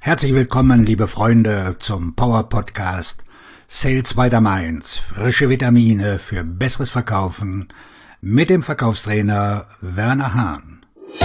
Herzlich willkommen, liebe Freunde, zum Power Podcast Sales by the Mainz. Frische Vitamine für besseres Verkaufen mit dem Verkaufstrainer Werner Hahn.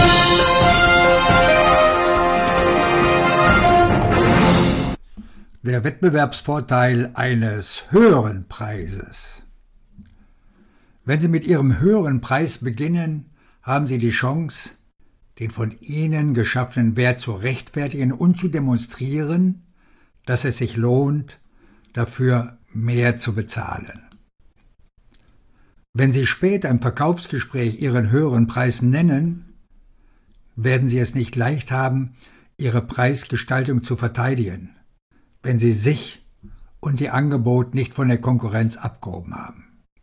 Der Wettbewerbsvorteil eines höheren Preises. Wenn Sie mit Ihrem höheren Preis beginnen, haben Sie die Chance, den von Ihnen geschaffenen Wert zu rechtfertigen und zu demonstrieren, dass es sich lohnt, dafür mehr zu bezahlen. Wenn Sie später im Verkaufsgespräch Ihren höheren Preis nennen, werden Sie es nicht leicht haben, Ihre Preisgestaltung zu verteidigen, wenn Sie sich und Ihr Angebot nicht von der Konkurrenz abgehoben haben.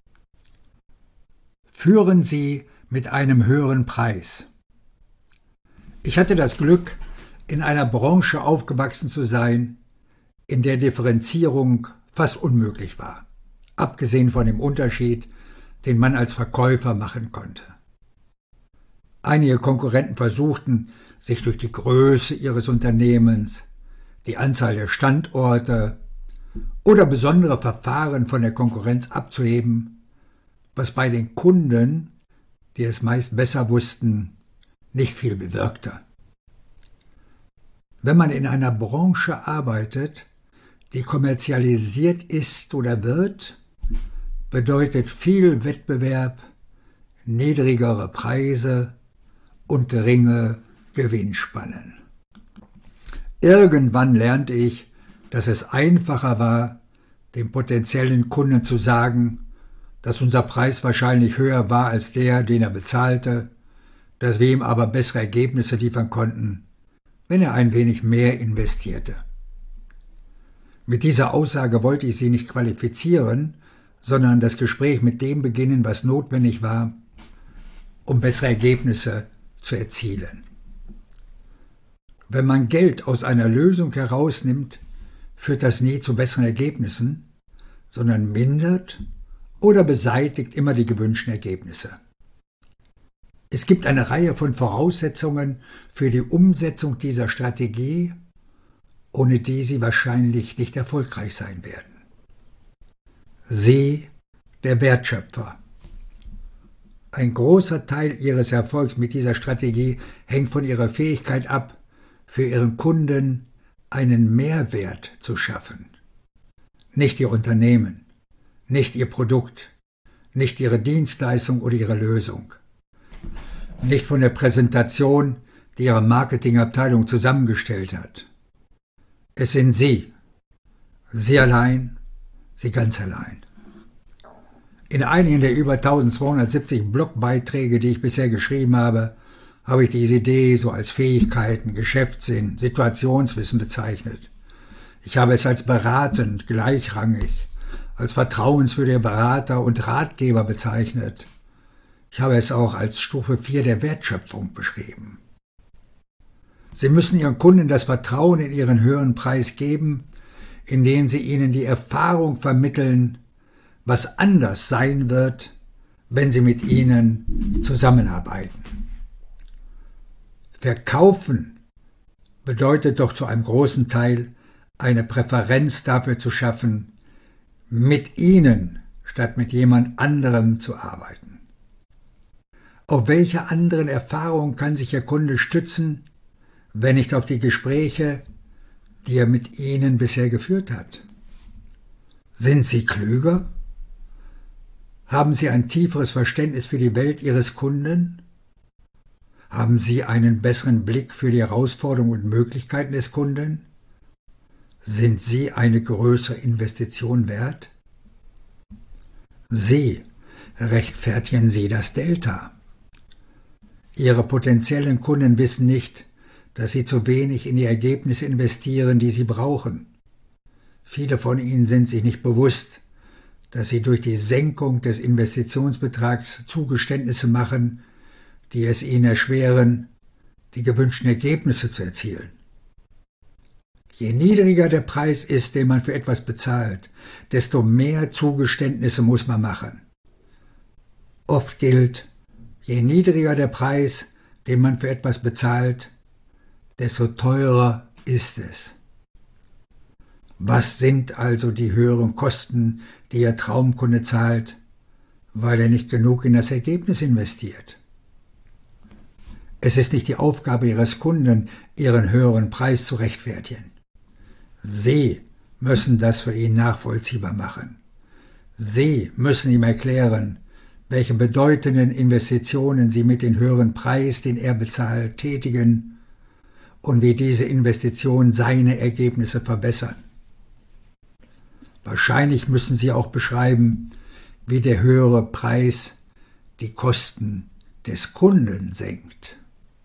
Führen Sie mit einem höheren Preis. Ich hatte das Glück, in einer Branche aufgewachsen zu sein, in der Differenzierung fast unmöglich war, abgesehen von dem Unterschied, den man als Verkäufer machen konnte. Einige Konkurrenten versuchten, sich durch die Größe ihres Unternehmens, die Anzahl der Standorte oder besondere Verfahren von der Konkurrenz abzuheben, was bei den Kunden, die es meist besser wussten, nicht viel bewirkte. Wenn man in einer Branche arbeitet, die kommerzialisiert ist oder wird, bedeutet viel Wettbewerb, niedrigere Preise und geringe Gewinnspannen. Irgendwann lernte ich, dass es einfacher war, dem potenziellen Kunden zu sagen, dass unser Preis wahrscheinlich höher war als der, den er bezahlte, dass wir ihm aber bessere Ergebnisse liefern konnten, wenn er ein wenig mehr investierte. Mit dieser Aussage wollte ich Sie nicht qualifizieren, sondern das Gespräch mit dem beginnen, was notwendig war, um bessere Ergebnisse zu erzielen. Wenn man Geld aus einer Lösung herausnimmt, führt das nie zu besseren Ergebnissen, sondern mindert oder beseitigt immer die gewünschten Ergebnisse. Es gibt eine Reihe von Voraussetzungen für die Umsetzung dieser Strategie, ohne die Sie wahrscheinlich nicht erfolgreich sein werden. Sie, der Wertschöpfer. Ein großer Teil Ihres Erfolgs mit dieser Strategie hängt von Ihrer Fähigkeit ab, für Ihren Kunden einen Mehrwert zu schaffen. Nicht Ihr Unternehmen, nicht Ihr Produkt, nicht Ihre Dienstleistung oder Ihre Lösung. Nicht von der Präsentation, die Ihre Marketingabteilung zusammengestellt hat. Es sind Sie. Sie allein, Sie ganz allein. In einigen der über 1270 Blogbeiträge, die ich bisher geschrieben habe ich diese Idee so als Fähigkeiten, Geschäftssinn, Situationswissen bezeichnet. Ich habe es als beratend, gleichrangig, als vertrauenswürdiger Berater und Ratgeber bezeichnet. Ich habe es auch als Stufe 4 der Wertschöpfung beschrieben. Sie müssen Ihren Kunden das Vertrauen in Ihren höheren Preis geben, indem Sie ihnen die Erfahrung vermitteln, was anders sein wird, wenn Sie mit ihnen zusammenarbeiten. Verkaufen bedeutet doch zu einem großen Teil, eine Präferenz dafür zu schaffen, mit Ihnen statt mit jemand anderem zu arbeiten. Auf welche anderen Erfahrungen kann sich Ihr Kunde stützen, wenn nicht auf die Gespräche, die er mit Ihnen bisher geführt hat? Sind Sie klüger? Haben Sie ein tieferes Verständnis für die Welt Ihres Kunden? Haben Sie einen besseren Blick für die Herausforderungen und Möglichkeiten des Kunden? Sind Sie eine größere Investition wert? Sie rechtfertigen Sie das Delta. Ihre potenziellen Kunden wissen nicht, dass sie zu wenig in die Ergebnisse investieren, die sie brauchen. Viele von ihnen sind sich nicht bewusst, dass sie durch die Senkung des Investitionsbetrags Zugeständnisse machen, die es ihnen erschweren, die gewünschten Ergebnisse zu erzielen. Je niedriger der Preis ist, den man für etwas bezahlt, desto mehr Zugeständnisse muss man machen. Oft gilt, je niedriger der Preis, den man für etwas bezahlt, desto teurer ist es. Was sind also die höheren Kosten, die Ihr Traumkunde zahlt, weil er nicht genug in das Ergebnis investiert? Es ist nicht die Aufgabe Ihres Kunden, Ihren höheren Preis zu rechtfertigen. Sie müssen das für ihn nachvollziehbar machen. Sie müssen ihm erklären, welche bedeutenden Investitionen Sie mit dem höheren Preis, den er bezahlt, tätigen und wie diese Investitionen seine Ergebnisse verbessern. Wahrscheinlich müssen Sie auch beschreiben, wie der höhere Preis die Kosten des Kunden senkt.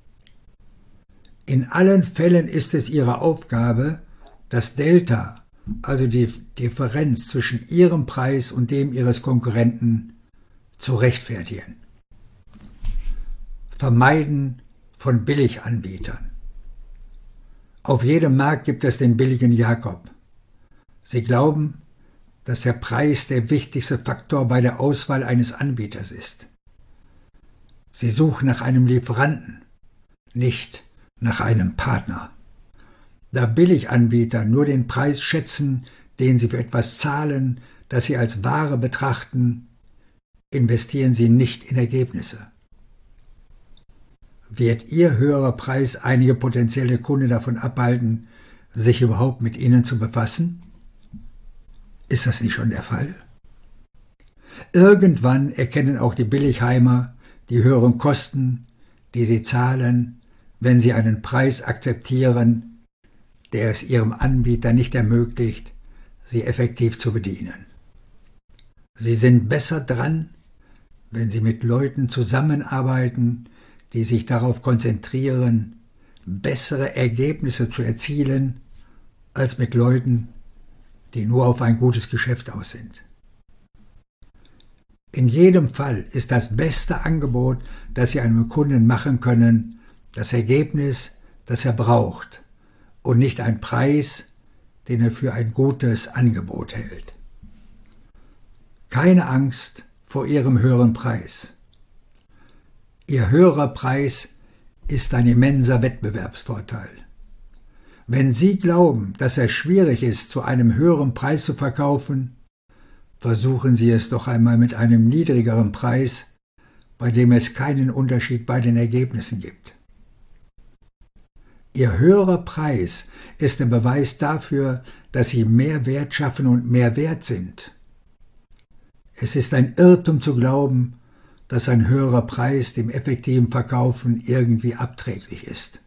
In allen Fällen ist es Ihre Aufgabe, das Delta, also die Differenz zwischen Ihrem Preis und dem Ihres Konkurrenten, zu rechtfertigen. Vermeiden von Billiganbietern. Auf jedem Markt gibt es den billigen Jakob. Sie glauben, dass der Preis der wichtigste Faktor bei der Auswahl eines Anbieters ist. Sie suchen nach einem Lieferanten, nicht nach einem Partner. Da Billiganbieter nur den Preis schätzen, den sie für etwas zahlen, das sie als Ware betrachten, investieren sie nicht in Ergebnisse. Wird Ihr höherer Preis einige potenzielle Kunden davon abhalten, sich überhaupt mit Ihnen zu befassen? Ist das nicht schon der Fall? Irgendwann erkennen auch die Billigheimer die höheren Kosten, die sie zahlen, wenn sie einen Preis akzeptieren, der es ihrem Anbieter nicht ermöglicht, sie effektiv zu bedienen. Sie sind besser dran, wenn sie mit Leuten zusammenarbeiten, die sich darauf konzentrieren, bessere Ergebnisse zu erzielen, als mit Leuten, die nur auf ein gutes Geschäft aus sind. In jedem Fall ist das beste Angebot, das Sie einem Kunden machen können, das Ergebnis, das er braucht, und nicht ein Preis, den er für ein gutes Angebot hält. Keine Angst vor Ihrem höheren Preis. Ihr höherer Preis ist ein immenser Wettbewerbsvorteil. Wenn Sie glauben, dass es schwierig ist, zu einem höheren Preis zu verkaufen, versuchen Sie es doch einmal mit einem niedrigeren Preis, bei dem es keinen Unterschied bei den Ergebnissen gibt. Ihr höherer Preis ist ein Beweis dafür, dass Sie mehr Wert schaffen und mehr wert sind. Es ist ein Irrtum zu glauben, dass ein höherer Preis dem effektiven Verkaufen irgendwie abträglich ist.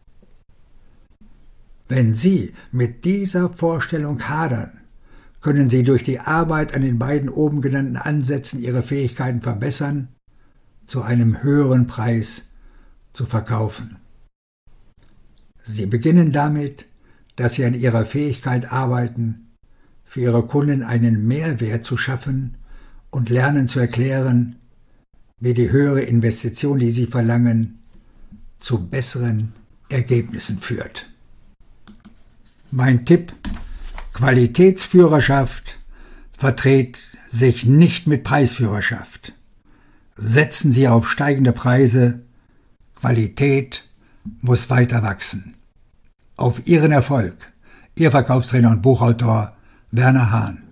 Wenn Sie mit dieser Vorstellung hadern, können Sie durch die Arbeit an den beiden oben genannten Ansätzen Ihre Fähigkeiten verbessern, zu einem höheren Preis zu verkaufen. Sie beginnen damit, dass Sie an Ihrer Fähigkeit arbeiten, für Ihre Kunden einen Mehrwert zu schaffen und lernen zu erklären, wie die höhere Investition, die Sie verlangen, zu besseren Ergebnissen führt. Mein Tipp: Qualitätsführerschaft verträgt sich nicht mit Preisführerschaft. Setzen Sie auf steigende Preise, Qualität muss weiter wachsen. Auf Ihren Erfolg, Ihr Verkaufstrainer und Buchautor Werner Hahn.